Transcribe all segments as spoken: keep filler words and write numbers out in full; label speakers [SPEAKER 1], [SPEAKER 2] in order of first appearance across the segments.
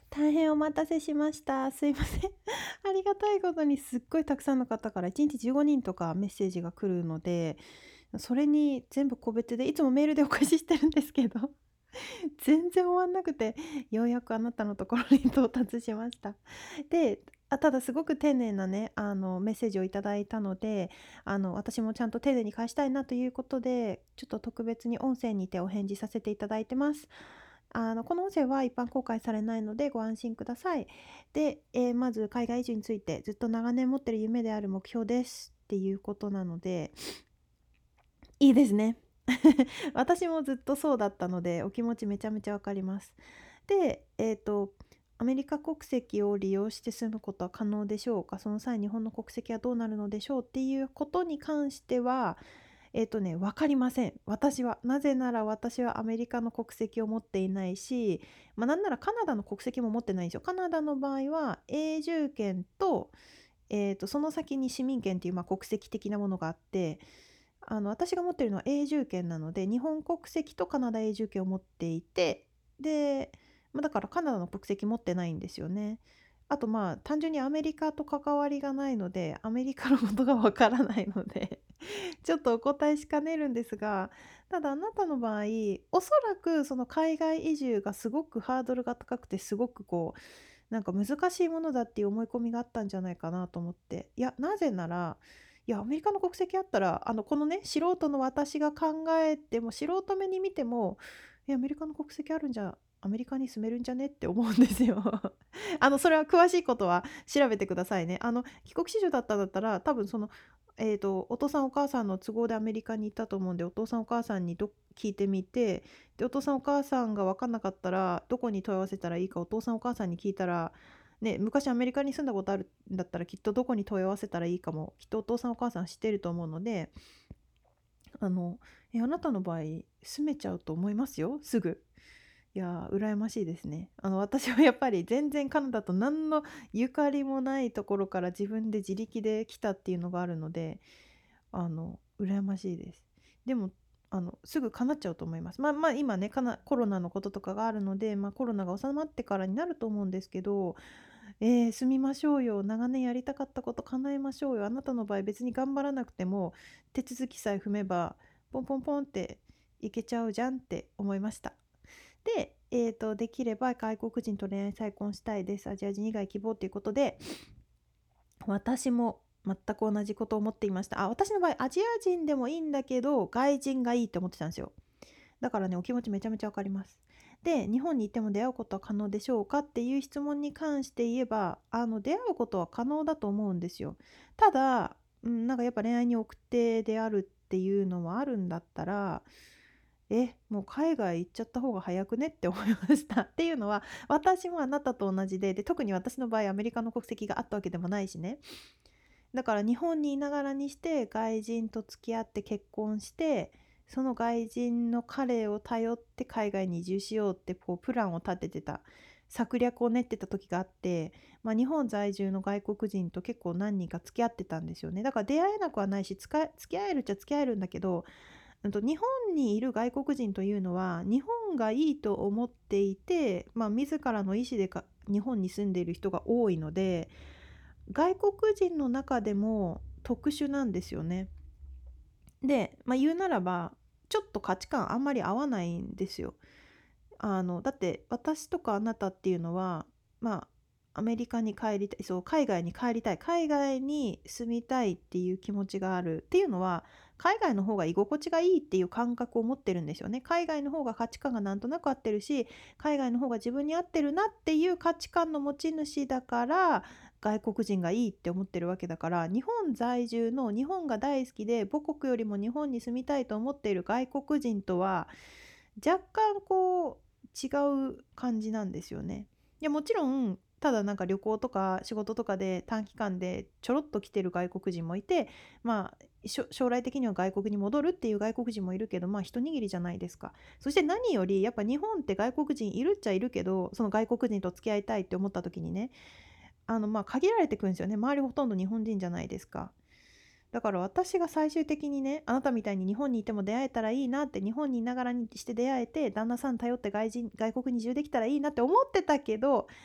[SPEAKER 1] 大変お待たせしました。すいません。ありがたいことにすっごいたくさんの方からいちにちじゅうごにんとかメッセージが来るので、それに全部個別でいつもメールでお返ししてるんですけど、全然終わんなくて、ようやくあなたのところに到達しました。で、あ、ただすごく丁寧なね、あの、メッセージをいただいたので、あの、私もちゃんと丁寧に返したいなということで、ちょっと特別に音声にてお返事させていただいてます。あの、この音声は一般公開されないのでご安心ください。で、えーまず海外移住についてずっと長年持ってる夢である目標ですっていうことなので、いいですね。私もずっとそうだったので、お気持ちめちゃめちゃわかります。で、えっと、アメリカ国籍を利用して住むことは可能でしょうか、その際日本の国籍はどうなるのでしょうっていうことに関しては、えっとね、分かりません。私は。なぜなら私はアメリカの国籍を持っていないし、まあ、なんならカナダの国籍も持ってないんですよ。カナダの場合は永住権と、えっと、その先に市民権っていう、ま、国籍的なものがあって、あの、私が持ってるのは永住権なので、日本国籍とカナダ永住権を持っていて、で、まあ、だからカナダの国籍持ってないんですよね。あと、まあ、単純にアメリカと関わりがないので、アメリカのことがわからないのでちょっとお答えしかねるんですが、ただあなたの場合、おそらくその海外移住がすごくハードルが高くて、すごくこう、なんか難しいものだっていう思い込みがあったんじゃないかなと思って。いや、なぜなら、いや、アメリカの国籍あったら、あの、このね、素人の私が考えても、素人目に見ても、え、アメリカの国籍あるんじゃ、アメリカに住めるんじゃねって思うんですよ。あの、それは詳しいことは調べてくださいね。あの、帰国子女だったんだったら、多分その、えっと、お父さんお母さんの都合でアメリカに行ったと思うんで、お父さんお母さんにど聞いてみて、で、お父さんお母さんが分かんなかったら、どこに問い合わせたらいいかお父さんお母さんに聞いたら、ね、昔アメリカに住んだことあるんだったらきっとどこに問い合わせたらいいかも、きっとお父さんお母さん知ってると思うので、あの、え、あなたの場合、住めちゃうと思いますよ、すぐ。いやー、羨ましいですね。あの、私はやっぱり全然カナダと何のゆかりもないところから自分で自力で来たっていうのがあるので、あの、羨ましいです。でも、あの、すぐ叶っちゃうと思います。まあまあ、今ね、かなコロナのこととかがあるので、まあ、コロナが収まってからになると思うんですけど、えー、住みましょうよ。長年やりたかったこと叶えましょうよ。あなたの場合別に頑張らなくても、手続きさえ踏めば、ポンポンポンっていけちゃうじゃんって思いました。で、えーと、できれば外国人と恋愛再婚したいです。アジア人以外希望ということで、私も全く同じことを思っていました。あ、私の場合、アジア人でもいいんだけど、外人がいいって思ってたんですよ。だからね、お気持ちめちゃめちゃわかります。で、日本に行っても出会うことは可能でしょうかっていう質問に関して言えば、あの、出会うことは可能だと思うんですよ。ただ、うん、なんかやっぱ恋愛に奥手であるっていうのもあるんだったら、え、もう海外行っちゃった方が早くねって思いました。っていうのは、私もあなたと同じで、で、特に私の場合アメリカの国籍があったわけでもないしね。だから日本にいながらにして外人と付き合って結婚して、その外人の彼を頼って海外に移住しようってこうプランを立ててた、策略を練ってた時があって、まあ、日本在住の外国人と結構何人か付き合ってたんですよね。だから出会えなくはないし、付き合えるっちゃ付き合えるんだけど、うんと、日本にいる外国人というのは日本がいいと思っていて、まあ、自らの意思でか日本に住んでいる人が多いので、外国人の中でも特殊なんですよね。で、まあ、言うならばちょっと価値観あんまり合わないんですよ。あのだって私とかあなたっていうのは、まあアメリカに帰りたい、そう、海外に帰りたい、海外に住みたいっていう気持ちがあるっていうのは、海外の方が居心地がいいっていう感覚を持ってるんですよね。海外の方が価値観がなんとなく合ってるし、海外の方が自分に合ってるなっていう価値観の持ち主だから、外国人がいいって思ってるわけだから、日本在住の日本が大好きで母国よりも日本に住みたいと思っている外国人とは若干こう違う感じなんですよね。いや、もちろんただなんか旅行とか仕事とかで短期間でちょろっと来てる外国人もいて、まあ将来的には外国に戻るっていう外国人もいるけど、まあ一握りじゃないですか。そして何よりやっぱ日本って外国人いるっちゃいるけど、その外国人と付き合いたいって思った時にね、あのまあ限られてくるんですよね。周りほとんど日本人じゃないですか。だから私が最終的にね、あなたみたいに日本にいても出会えたらいいなって、日本にいながらにして出会えて、旦那さん頼って外人外国に移住できたらいいなって思ってたけど、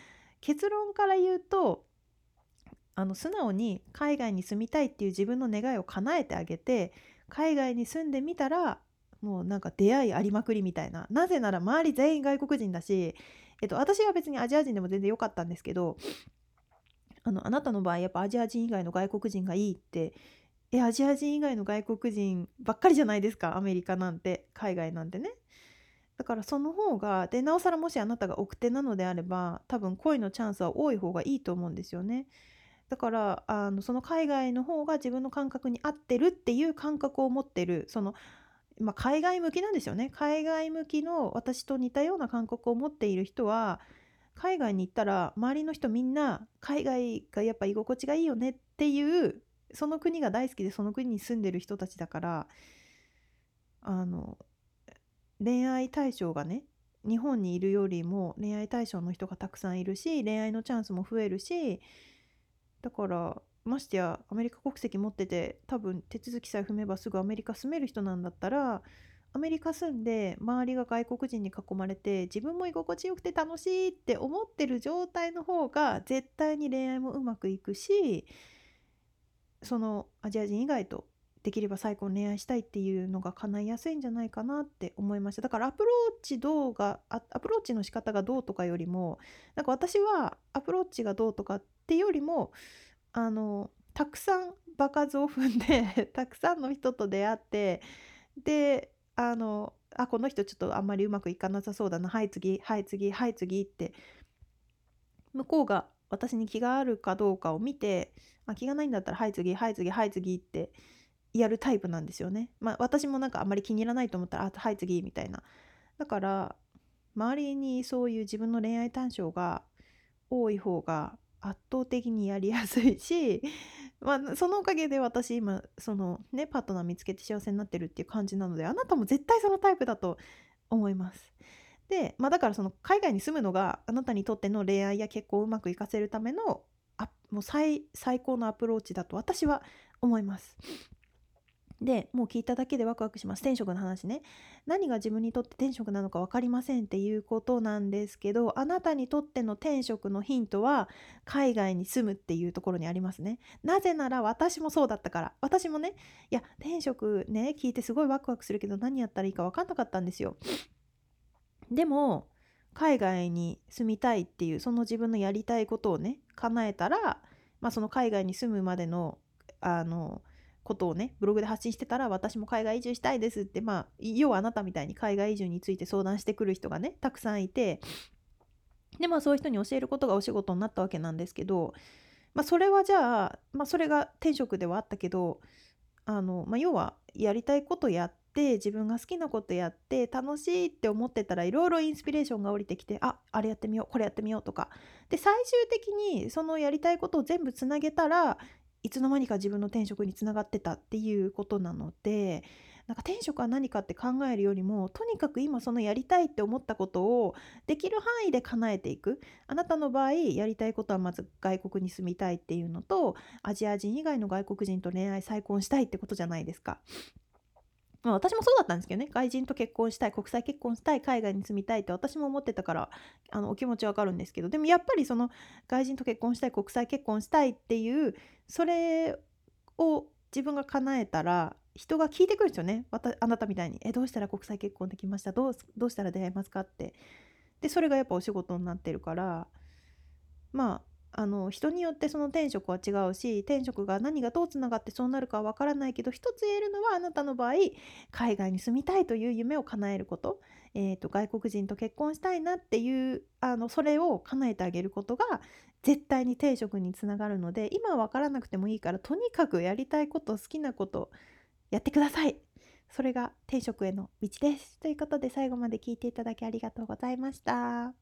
[SPEAKER 1] 結論から言うと、あの素直に海外に住みたいっていう自分の願いを叶えてあげて、海外に住んでみたら、もうなんか出会いありまくりみたいな。なぜなら周り全員外国人だし、えっと、私は別にアジア人でも全然良かったんですけど、あの、あなたの場合やっぱアジア人以外の外国人がいいって、え、アジア人以外の外国人ばっかりじゃないですか、アメリカなんて、海外なんてね。だからその方が、で、なおさらもしあなたが奥手なのであれば、多分恋のチャンスは多い方がいいと思うんですよね。だから、あの、その海外の方が自分の感覚に合ってるっていう感覚を持ってる、その、まあ、海外向きなんですよね。海外向きの私と似たような感覚を持っている人は、海外に行ったら周りの人みんな海外がやっぱ居心地がいいよねっていう、その国が大好きでその国に住んでる人たちだから、あの、恋愛対象がね、日本にいるよりも恋愛対象の人がたくさんいるし、恋愛のチャンスも増えるし、だからましてやアメリカ国籍持ってて、多分手続きさえ踏めばすぐアメリカ住める人なんだったら、アメリカ住んで周りが外国人に囲まれて自分も居心地よくて楽しいって思ってる状態の方が絶対に恋愛もうまくいくし、そのアジア人以外とできれば最高に恋愛したいっていうのが叶いやすいんじゃないかなって思いました。だからアプローチどうがあアプローチの仕方がどうとかよりも、なんか私はアプローチがどうとかっていうよりも、あのたくさん場数を踏んでたくさんの人と出会って、であのあこの人ちょっとあんまりうまくいかなさそうだな、はい次はい次はい次って向こうが私に気があるかどうかを見て、あ気がないんだったらはい次はい次はい次ってやるタイプなんですよね。まあ私もなんかあんまり気に入らないと思ったらあはい次みたいな。だから周りにそういう自分の恋愛対象が多い方が圧倒的にやりやすいし、まあ、そのおかげで私今そのねパートナー見つけて幸せになってるっていう感じなので、あなたも絶対そのタイプだと思います。で、まあ、だからその海外に住むのがあなたにとっての恋愛や結婚をうまくいかせるためのあもう最最高のアプローチだと私は思います。で、もう聞いただけでワクワクします。転職の話ね。何が自分にとって転職なのか分かりませんっていうことなんですけど、あなたにとっての転職のヒントは海外に住むっていうところにありますね。なぜなら私もそうだったから。私もね、いや、転職ね、聞いてすごいワクワクするけど何やったらいいか分かんなかったんですよ。でも、海外に住みたいっていう、その自分のやりたいことをね、叶えたら、まあその海外に住むまでの、あの、ことをね、ブログで発信してたら、私も海外移住したいですって、まあ、要はあなたみたいに海外移住について相談してくる人がね、たくさんいて、で、まあそういう人に教えることがお仕事になったわけなんですけど、まあそれはじゃあ、まあそれが転職ではあったけど、あの、まあ、要はやりたいことやって自分が好きなことやって楽しいって思ってたらいろいろインスピレーションが降りてきて、ああれやってみようこれやってみようとかで、最終的にそのやりたいことを全部つなげたらいつの間にか自分の転職につながってたっていうことなので、なんか転職は何かって考えるよりも、とにかく今そのやりたいって思ったことをできる範囲で叶えていく。あなたの場合やりたいことはまず外国に住みたいっていうのと、アジア人以外の外国人と恋愛再婚したいってことじゃないですか。まあ、私もそうだったんですけどね、外人と結婚したい、国際結婚したい、海外に住みたいって私も思ってたから、あのお気持ちわかるんですけど、でもやっぱりその外人と結婚したい、国際結婚したいっていうそれを自分が叶えたら人が聞いてくるんですよね。わたあなたみたいにえどうしたら国際結婚できました、どうどうしたら出会えますかって。でそれがやっぱお仕事になってるから、まあ、あの人によってその転職は違うし、転職が何がどうつながってそうなるかはわからないけど、一つ言えるのはあなたの場合海外に住みたいという夢を叶えること、えー、と外国人と結婚したいなっていうあのそれを叶えてあげることが絶対に転職につながるので、今は分からなくてもいいからとにかくやりたいこと、好きなことやってください。それが転職への道です。ということで最後まで聞いていただきありがとうございました。